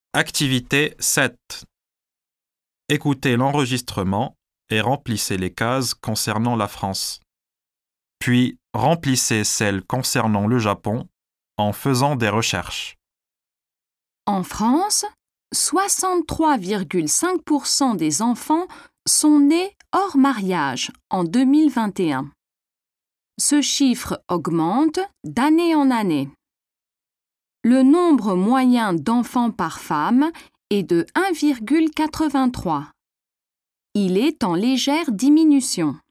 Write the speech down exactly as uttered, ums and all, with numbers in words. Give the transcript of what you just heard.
Activité sept. Écoutez l'enregistrement et remplissez les cases concernant la France. Puis, remplissez celles concernant le Japon en faisant des recherches. En France, soixante-trois virgule cinq pour cent des enfants sont nés hors mariage en deux mille vingt et un. Ce chiffre augmente d'année en année. Le nombre moyen d'enfants par femme est de un virgule quatre-vingt-trois. Il est en légère diminution.